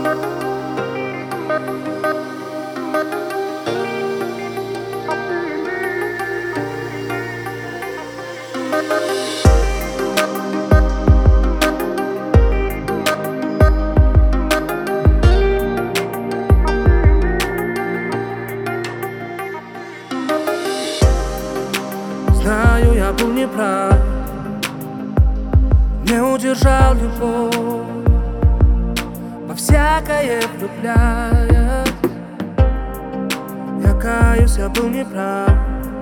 Знаю, я был неправ, не удержал любовь, во всякое влюбляясь. Я каюсь, я был неправ,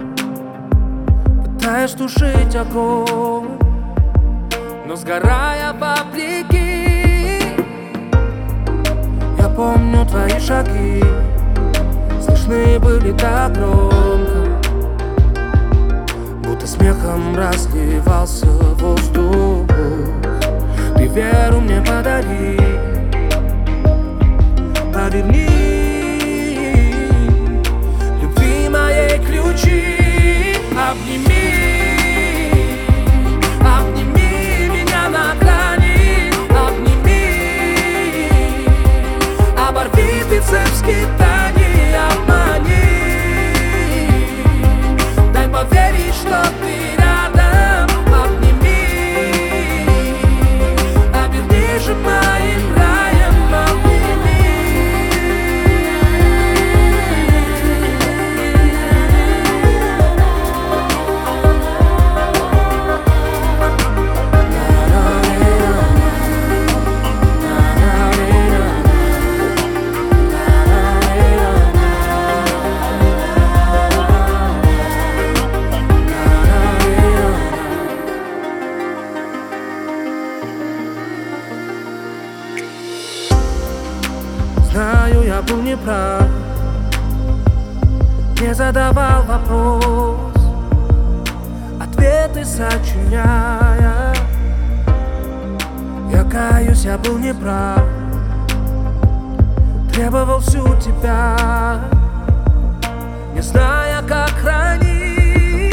пытаюсь тушить огонь, но сгорая вопреки. Я помню твои шаги, слышны были так громко, смехом разливался воздух. Ты веру мне подари, поверни любви моей ключи. Обними, обними меня на грани, обними, оборви бицепс скитаний, обмани, дай поверить, что ты рядом. Обними, оберни же моим раем, обними. Знаю, я был неправ, не задавал вопрос, ответы сочиняя. Я каюсь, я был неправ, требовал всю тебя, не зная, как хранить.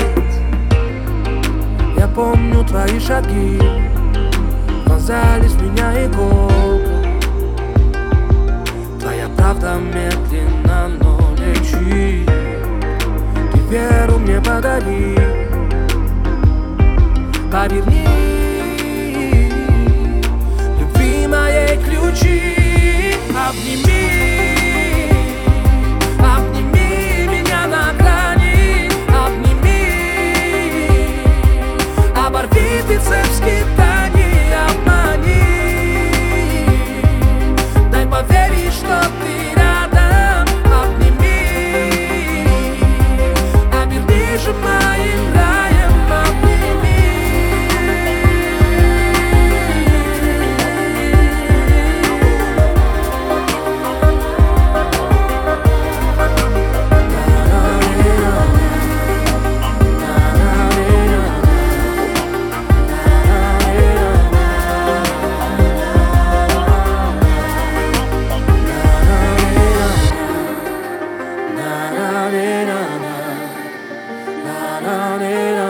Я помню твои шаги, вонзались в меня иголкой. Правда медленно, но лечит. Ты веру мне подари, поверни любви моей ключи. Обними, обними меня на грани, обними, оборви бицепс скитаний, обмани, дай поверить, что ты рядом. Обними, оберни же моим раем, обними. Na na na na na na na.